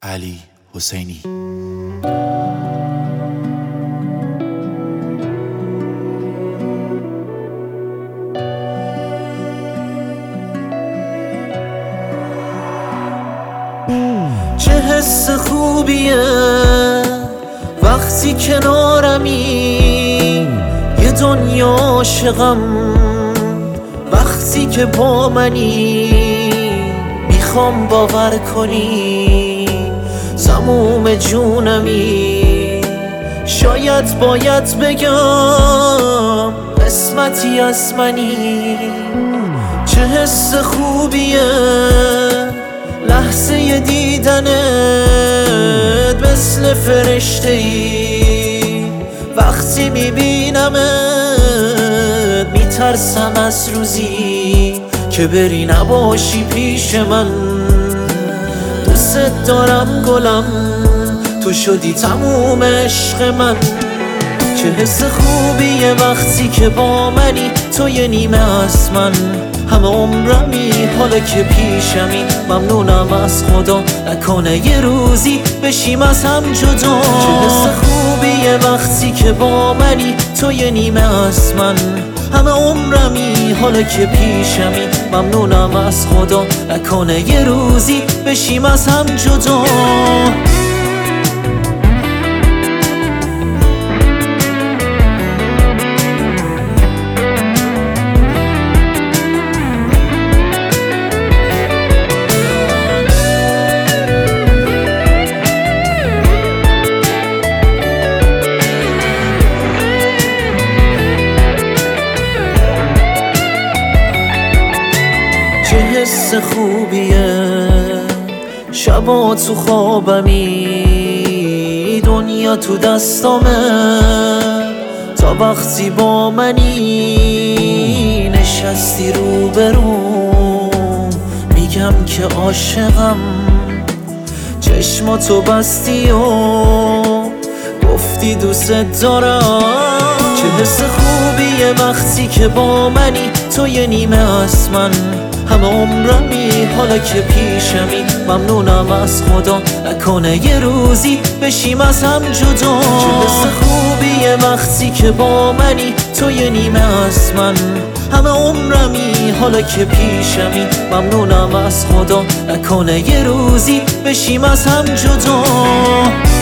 علی حسینی. چه حس خوبیه وقتی کنارمی، یه دنیا عاشقم وقتی که با منی. میخوام باور کنی تموم جونمی، شاید باید بگم قسمتی از منی. چه حس خوبیه لحظه دیدنت، مثل فرشته ای وقتی میبینمت. میترسم از روزی که بری نباشی پیش من. دوست دارم گلم، تو شدی تموم عشق من. چه حس خوبیه وقتی که با منی، تو یه نیمه از من، همه عمرمی حالا که پیشمی. ممنونم از خدا نکنه یه روزی بشیم از هم جدا. چه حس خوبیه وقتی که با منی، تو یه نیمه از من، همه عمرمی حالا که پیشمی. ممنونم از خدا نکنه یه روزی بشیم از هم جدا. چه حس خوبیه شبا تو خوابمی، دنیا تو دستامه تا وقتی با منی. نشستی روبروم میگم که عاشقم، چشماتو بستی و گفتی دوست دارم. چه حس خوبیه وقتی که با منی، تو یه نیمه از من، همه عمرمی حالا که پیشمی. ممنونم از خدا نکنه یه روزی بشیم از هم جدا. چه حس خوبیه وقتی که با منی، تو یه نیمه از من، همه عمرمی حالا که پیشمی. ممنونم از خدا نکنه یه روزی بشیم از هم جدا.